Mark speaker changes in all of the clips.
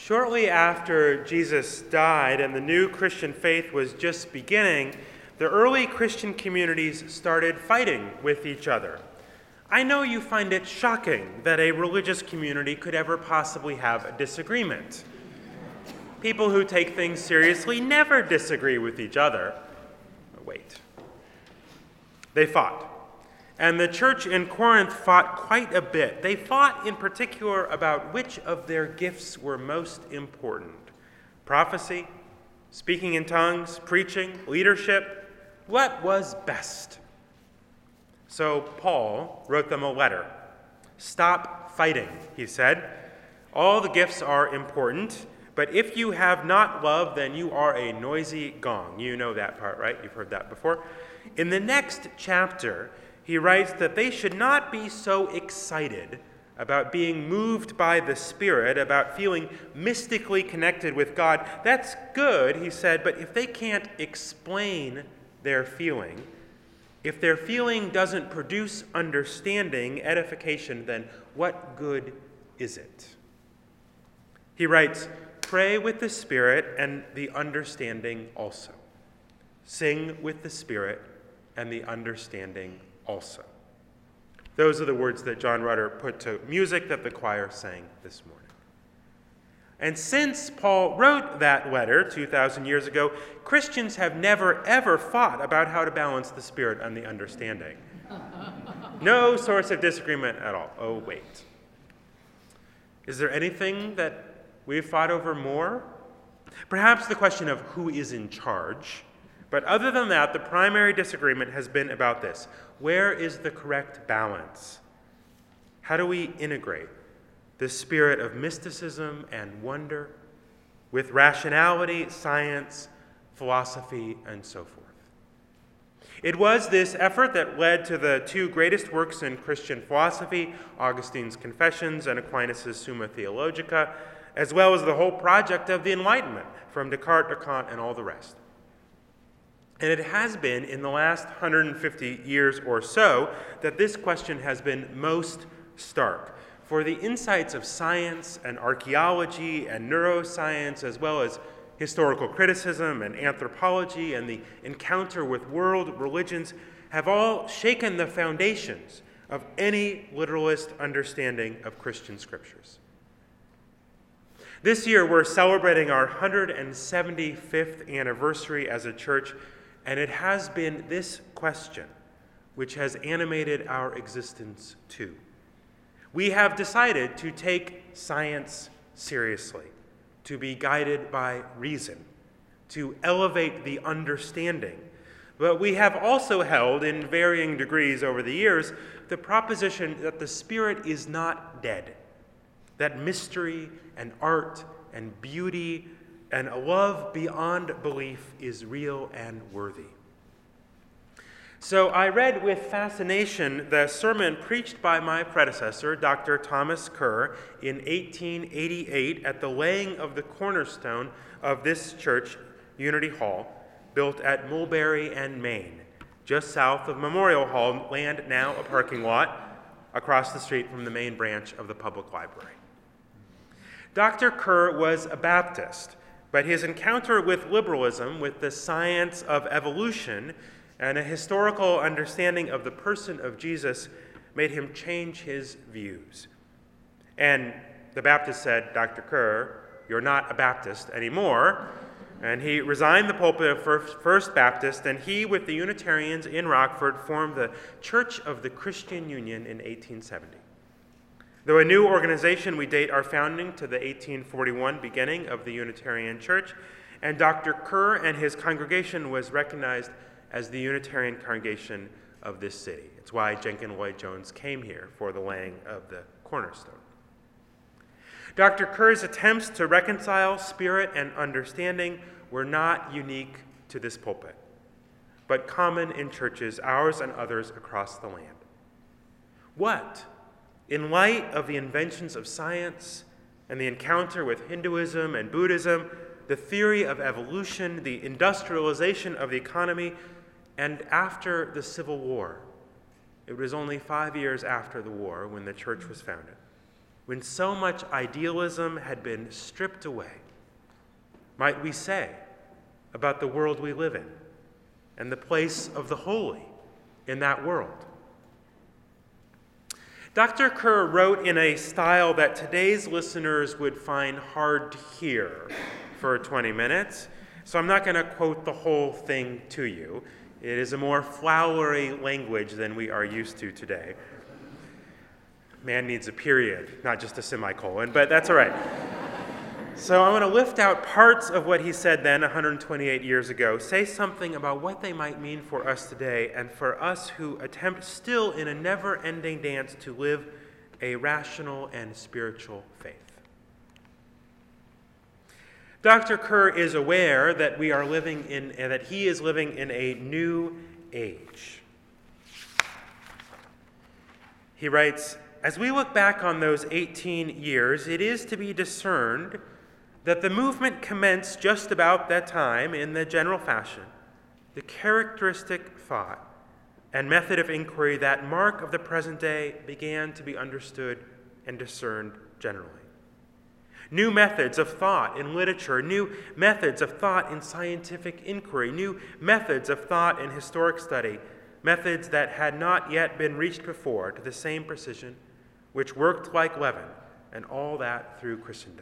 Speaker 1: Shortly after Jesus died and the new Christian faith was just beginning, the early Christian communities started fighting with each other. I know you find it shocking that a religious community could ever possibly have a disagreement. People who take things seriously never disagree with each other. Wait. They fought. And the church in Corinth fought quite a bit. They fought in particular about which of their gifts were most important. Prophecy, speaking in tongues, preaching, leadership. What was best? So Paul wrote them a letter. Stop fighting, he said. All the gifts are important, but if you have not love, then you are a noisy gong. You know that part, right? You've heard that before. In the next chapter, he writes that they should not be so excited about being moved by the Spirit, about feeling mystically connected with God. That's good, he said, but if they can't explain their feeling, if their feeling doesn't produce understanding, edification, then what good is it? He writes, pray with the Spirit and the understanding also. Sing with the Spirit and the understanding also. Those are the words that John Rutter put to music that the choir sang this morning. And since Paul wrote that letter 2,000 years ago, Christians have never, ever fought about how to balance the Spirit and the understanding. No source of disagreement at all. Oh, wait. Is there anything that we've fought over more? Perhaps the question of who is in charge. But other than that, the primary disagreement has been about this. Where is the correct balance? How do we integrate the spirit of mysticism and wonder with rationality, science, philosophy, and so forth? It was this effort that led to the two greatest works in Christian philosophy, Augustine's Confessions and Aquinas' Summa Theologica, as well as the whole project of the Enlightenment, from Descartes to Kant and all the rest. And it has been in the last 150 years or so that this question has been most stark. For the insights of science and archaeology and neuroscience, as well as historical criticism and anthropology and the encounter with world religions, have all shaken the foundations of any literalist understanding of Christian scriptures. This year, we're celebrating our 175th anniversary as a church, and it has been this question which has animated our existence too. We have decided to take science seriously, to be guided by reason, to elevate the understanding. But we have also held, in varying degrees over the years, the proposition that the Spirit is not dead, that mystery and art and beauty and a love beyond belief is real and worthy. So I read with fascination the sermon preached by my predecessor, Dr. Thomas Kerr, in 1888 at the laying of the cornerstone of this church, Unity Hall, built at Mulberry and Maine, just south of Memorial Hall, land now a parking lot, across the street from the main branch of the public library. Dr. Kerr was a Baptist, but his encounter with liberalism, with the science of evolution, and a historical understanding of the person of Jesus made him change his views. And the Baptist said, Dr. Kerr, you're not a Baptist anymore. And he resigned the pulpit of First Baptist, and he, with the Unitarians in Rockford, formed the Church of the Christian Union in 1870. Though a new organization, we date our founding to the 1841 beginning of the Unitarian Church, and Dr. Kerr and his congregation was recognized as the Unitarian congregation of this city. It's why Jenkins Lloyd-Jones came here for the laying of the cornerstone. Dr. Kerr's attempts to reconcile spirit and understanding were not unique to this pulpit, but common in churches, ours and others across the land. What, in light of the inventions of science and the encounter with Hinduism and Buddhism, the theory of evolution, the industrialization of the economy, and after the Civil War, it was only 5 years after the war when the church was founded, when so much idealism had been stripped away, might we say about the world we live in and the place of the holy in that world? Dr. Kerr wrote in a style that today's listeners would find hard to hear for 20 minutes, so I'm not going to quote the whole thing to you. It is a more flowery language than we are used to today. Man needs a period, not just a semicolon, but that's all right. So I want to lift out parts of what he said then 128 years ago, say something about what they might mean for us today and for us who attempt still in a never-ending dance to live a rational and spiritual faith. Dr. Kerr is aware that he is living in a new age. He writes, "As we look back on those 18 years, it is to be discerned that the movement commenced just about that time in the general fashion, the characteristic thought and method of inquiry that mark of the present day began to be understood and discerned generally. New methods of thought in literature, new methods of thought in scientific inquiry, new methods of thought in historic study, methods that had not yet been reached before to the same precision, which worked like leaven, and all that through Christendom."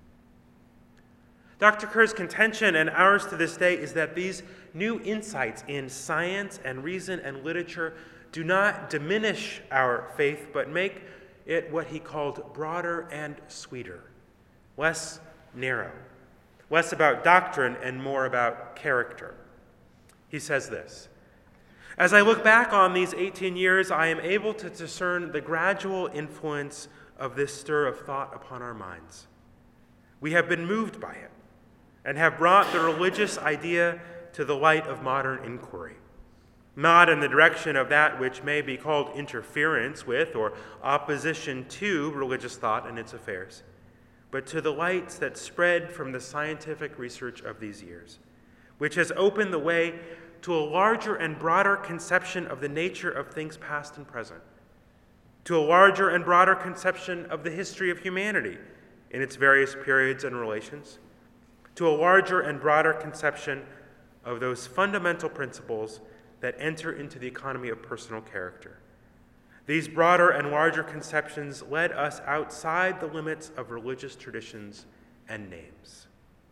Speaker 1: Dr. Kerr's contention, and ours to this day, is that these new insights in science and reason and literature do not diminish our faith, but make it what he called broader and sweeter, less narrow, less about doctrine and more about character. He says this, "As I look back on these 18 years, I am able to discern the gradual influence of this stir of thought upon our minds. We have been moved by it and have brought the religious idea to the light of modern inquiry, not in the direction of that which may be called interference with or opposition to religious thought and its affairs, but to the lights that spread from the scientific research of these years, which has opened the way to a larger and broader conception of the nature of things past and present, to a larger and broader conception of the history of humanity in its various periods and relations, to a larger and broader conception of those fundamental principles that enter into the economy of personal character. These broader and larger conceptions led us outside the limits of religious traditions and names."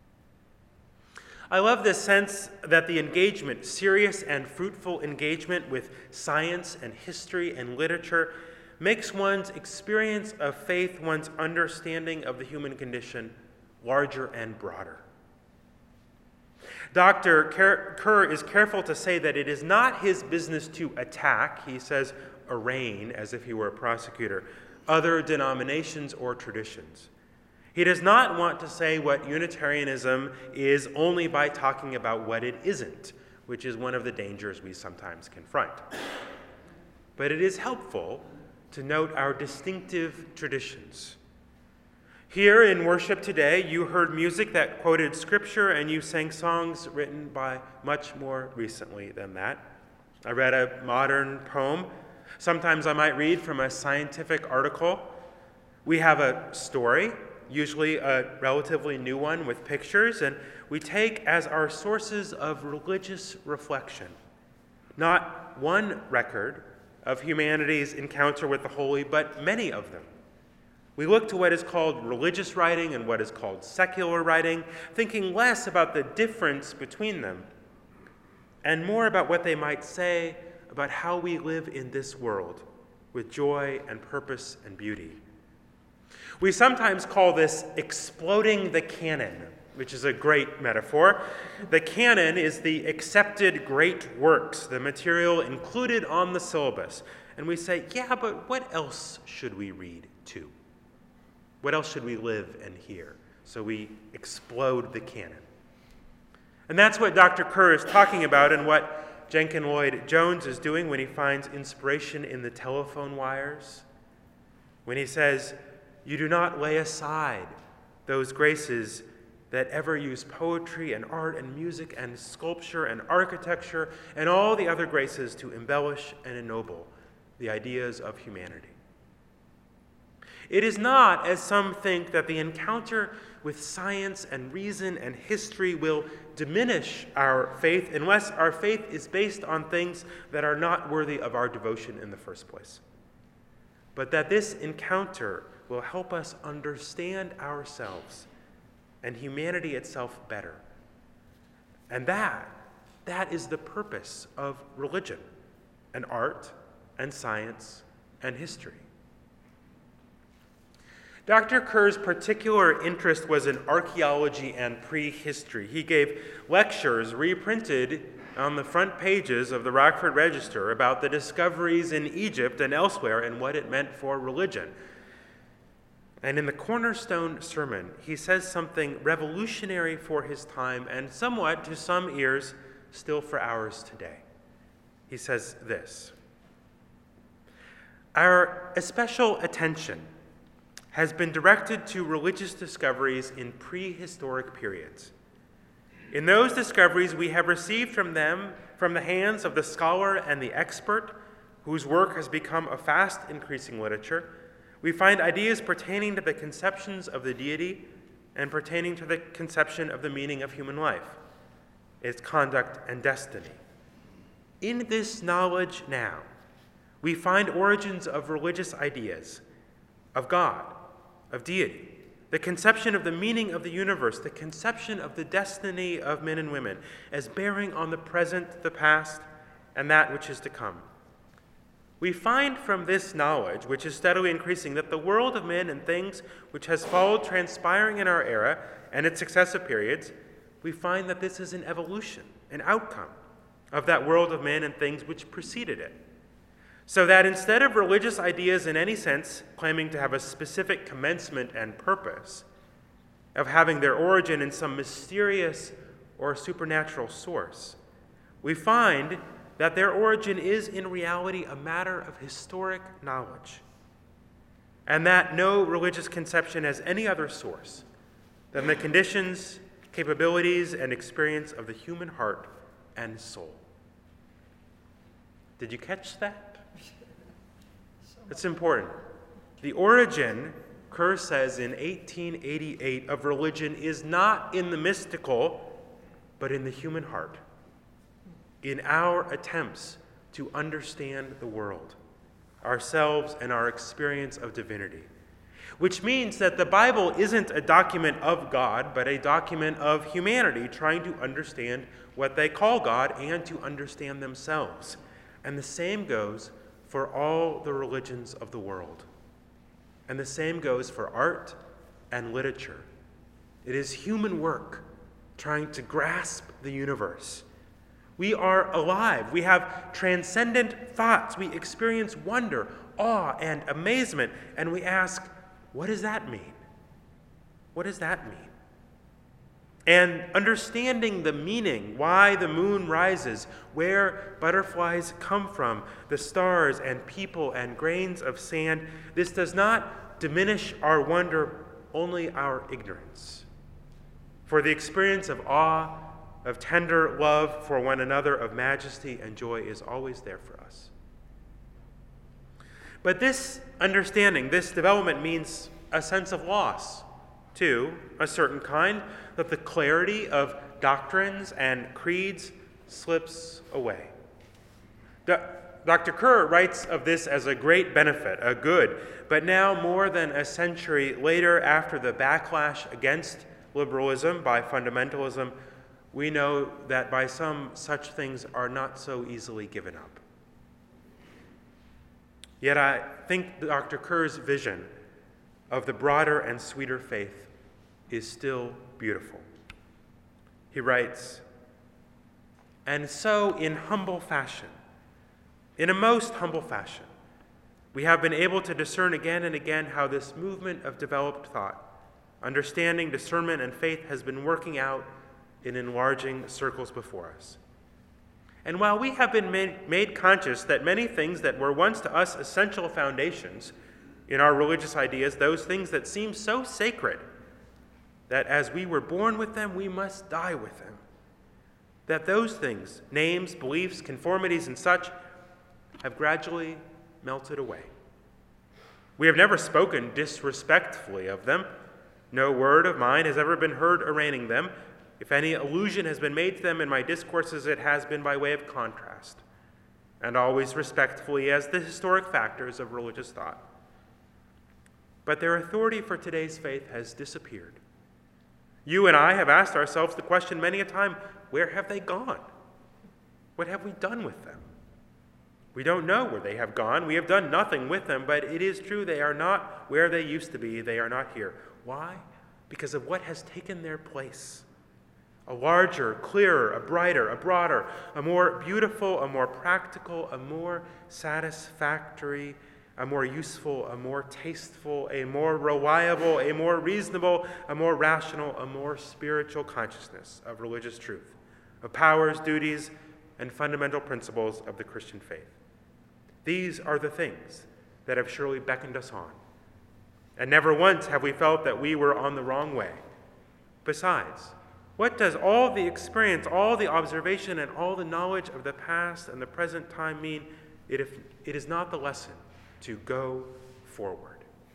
Speaker 1: I love this sense that the engagement, serious and fruitful engagement with science and history and literature, makes one's experience of faith, one's understanding of the human condition, larger and broader. Dr. Kerr is careful to say that it is not his business to attack, he says arraign, as if he were a prosecutor, other denominations or traditions. He does not want to say what Unitarianism is only by talking about what it isn't, which is one of the dangers we sometimes confront. But it is helpful to note our distinctive traditions. Here in worship today, you heard music that quoted Scripture, and you sang songs written by much more recently than that. I read a modern poem. Sometimes I might read from a scientific article. We have a story, usually a relatively new one with pictures, and we take as our sources of religious reflection not one record of humanity's encounter with the holy, but many of them. We look to what is called religious writing and what is called secular writing, thinking less about the difference between them and more about what they might say about how we live in this world with joy and purpose and beauty. We sometimes call this exploding the canon, which is a great metaphor. The canon is the accepted great works, the material included on the syllabus. And we say, yeah, but what else should we read too? What else should we live and hear? So we explode the canon. And that's what Dr. Kerr is talking about and what Jenkin Lloyd-Jones is doing when he finds inspiration in the telephone wires. When he says, "You do not lay aside those graces that ever use poetry and art and music and sculpture and architecture and all the other graces to embellish and ennoble the ideas of humanity." It is not, as some think, that the encounter with science and reason and history will diminish our faith unless our faith is based on things that are not worthy of our devotion in the first place. But that this encounter will help us understand ourselves and humanity itself better. And that is the purpose of religion and art and science and history. Dr. Kerr's particular interest was in archaeology and prehistory. He gave lectures reprinted on the front pages of the Rockford Register about the discoveries in Egypt and elsewhere and what it meant for religion. And in the cornerstone sermon, he says something revolutionary for his time and somewhat, to some ears, still for ours today. He says this: "Our especial attention has been directed to religious discoveries in prehistoric periods. In those discoveries, we have received from the hands of the scholar and the expert, whose work has become a fast increasing literature, we find ideas pertaining to the conceptions of the deity and pertaining to the conception of the meaning of human life, its conduct and destiny. In this knowledge now, we find origins of religious ideas, of God, of deity, the conception of the meaning of the universe, the conception of the destiny of men and women, as bearing on the present, the past, and that which is to come. We find from this knowledge, which is steadily increasing, that the world of men and things which has followed transpiring in our era and its successive periods, we find that this is an evolution, an outcome of that world of men and things which preceded it. So that instead of religious ideas in any sense claiming to have a specific commencement and purpose, of having their origin in some mysterious or supernatural source, we find that their origin is in reality a matter of historic knowledge, and that no religious conception has any other source than the conditions, capabilities, and experience of the human heart and soul." Did you catch that? It's important. The origin, Kerr says in 1888, of religion is not in the mystical, but in the human heart, in our attempts to understand the world, ourselves, and our experience of divinity. Which means that the Bible isn't a document of God, but a document of humanity trying to understand what they call God and to understand themselves. And the same goes for all the religions of the world. And the same goes for art and literature. It is human work trying to grasp the universe. We are alive. We have transcendent thoughts. We experience wonder, awe, and amazement. And we ask, what does that mean? What does that mean? And understanding the meaning, why the moon rises, where butterflies come from, the stars and people and grains of sand, this does not diminish our wonder, only our ignorance. For the experience of awe, of tender love for one another, of majesty and joy is always there for us. But this understanding, this development means a sense of loss, too, a certain kind, that the clarity of doctrines and creeds slips away. Dr. Kerr writes of this as a great benefit, a good, but now more than a century later, after the backlash against liberalism by fundamentalism, we know that by some such things are not so easily given up. Yet I think Dr. Kerr's vision of the broader and sweeter faith is still beautiful. He writes, "And so in humble fashion, in a most humble fashion, we have been able to discern again and again how this movement of developed thought, understanding, discernment, and faith has been working out in enlarging circles before us. And while we have been made conscious that many things that were once to us essential foundations in our religious ideas, those things that seem so sacred, that as we were born with them, we must die with them, that those things, names, beliefs, conformities, and such, have gradually melted away. We have never spoken disrespectfully of them. No word of mine has ever been heard arraigning them. If any allusion has been made to them in my discourses, it has been by way of contrast, and always respectfully as the historic factors of religious thought. But their authority for today's faith has disappeared. You and I have asked ourselves the question many a time, where have they gone? What have we done with them? We don't know where they have gone. We have done nothing with them, but it is true they are not where they used to be. They are not here. Why? Because of what has taken their place. A larger, clearer, a brighter, a broader, a more beautiful, a more practical, a more satisfactory, a more useful, a more tasteful, a more reliable, a more reasonable, a more rational, a more spiritual consciousness of religious truth, of powers, duties, and fundamental principles of the Christian faith. These are the things that have surely beckoned us on. And never once have we felt that we were on the wrong way. Besides, what does all the experience, all the observation, and all the knowledge of the past and the present time mean? It is not the lesson to go forward.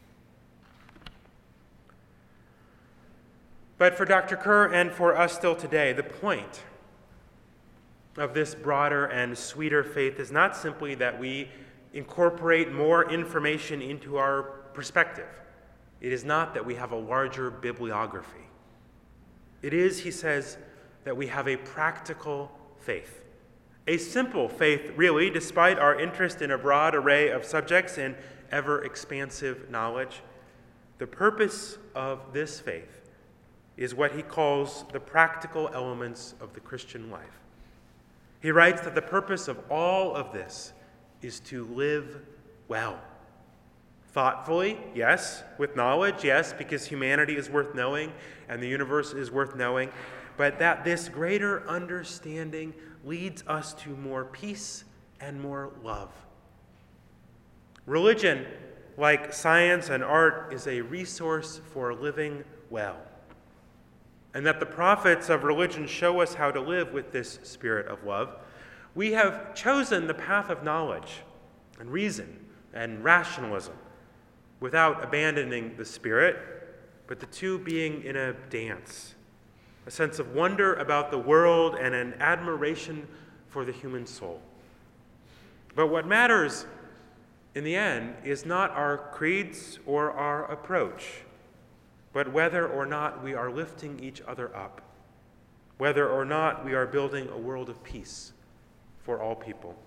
Speaker 1: But for Dr. Kerr and for us still today, the point of this broader and sweeter faith is not simply that we incorporate more information into our perspective. It is not that we have a larger bibliography. It is, he says, that we have a practical faith. A simple faith, really, despite our interest in a broad array of subjects and ever-expansive knowledge. The purpose of this faith is what he calls the practical elements of the Christian life. He writes that the purpose of all of this is to live well. Thoughtfully, yes. With knowledge, yes, because humanity is worth knowing and the universe is worth knowing. But that this greater understanding leads us to more peace and more love. Religion, like science and art, is a resource for living well. And that the prophets of religion show us how to live with this spirit of love. We have chosen the path of knowledge and reason and rationalism without abandoning the spirit, but the two being in a dance, a sense of wonder about the world and an admiration for the human soul. But what matters in the end is not our creeds or our approach, but whether or not we are lifting each other up, whether or not we are building a world of peace for all people.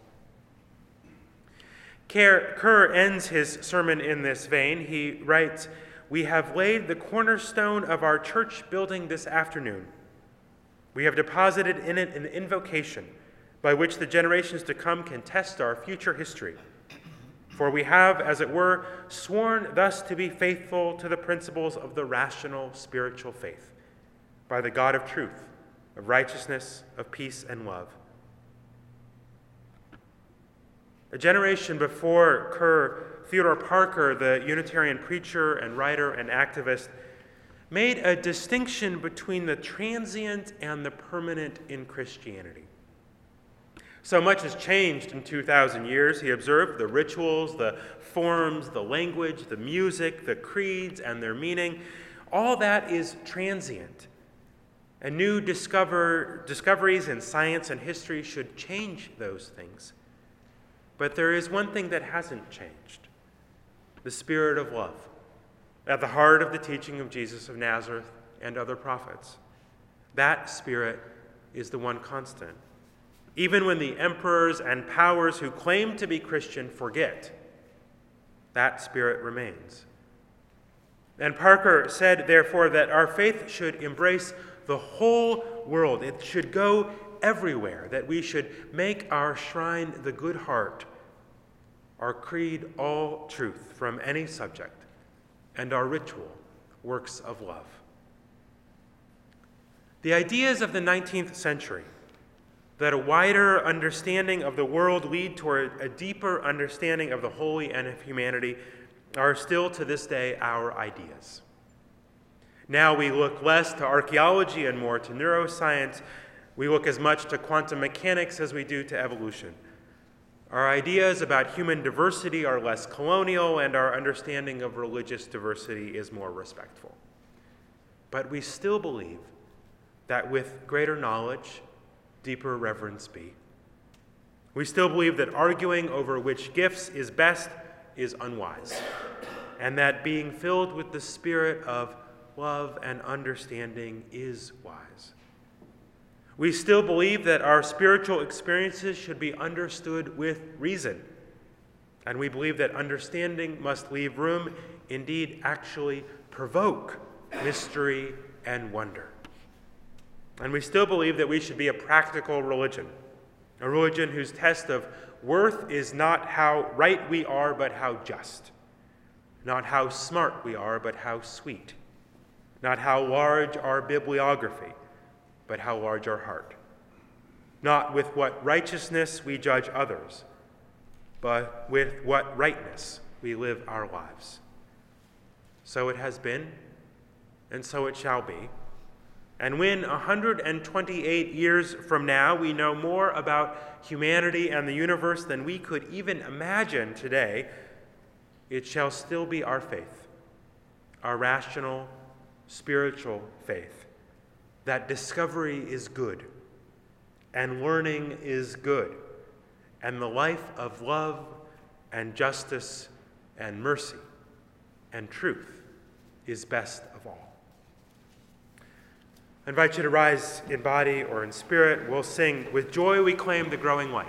Speaker 1: Kerr ends his sermon in this vein. He writes, "We have laid the cornerstone of our church building this afternoon. We have deposited in it an invocation by which the generations to come can test our future history. For we have, as it were, sworn thus to be faithful to the principles of the rational spiritual faith, by the God of truth, of righteousness, of peace and love." A generation before Kerr, Theodore Parker, the Unitarian preacher and writer and activist, made a distinction between the transient and the permanent in Christianity. So much has changed in 2,000 years, he observed. The rituals, the forms, the language, the music, the creeds, and their meaning, all that is transient. And new discoveries in science and history should change those things. But there is one thing that hasn't changed: the spirit of love, at the heart of the teaching of Jesus of Nazareth and other prophets. That spirit is the one constant. Even when the emperors and powers who claim to be Christian forget, that spirit remains. And Parker said, therefore, that our faith should embrace the whole world. It should go everywhere, that we should make our shrine the good heart, our creed all truth from any subject, and our ritual works of love. The ideas of the 19th century, that a wider understanding of the world lead toward a deeper understanding of the holy and of humanity, are still to this day our ideas. Now we look less to archaeology and more to neuroscience. We look as much to quantum mechanics as we do to evolution. Our ideas about human diversity are less colonial, and our understanding of religious diversity is more respectful. But we still believe that with greater knowledge, deeper reverence be. We still believe that arguing over which gifts is best is unwise, and that being filled with the spirit of love and understanding is wise. We still believe that our spiritual experiences should be understood with reason, and we believe that understanding must leave room, indeed actually provoke, mystery and wonder. And we still believe that we should be a practical religion, a religion whose test of worth is not how right we are, but how just, not how smart we are, but how sweet, not how large our bibliography, but how large our heart, not with what righteousness we judge others, but with what rightness we live our lives. So it has been, and so it shall be. And when 128 years from now we know more about humanity and the universe than we could even imagine today, it shall still be our faith, our rational, spiritual faith, that discovery is good, and learning is good, and the life of love and justice and mercy and truth is best of all. I invite you to rise in body or in spirit. We'll sing, "With joy we claim the growing light."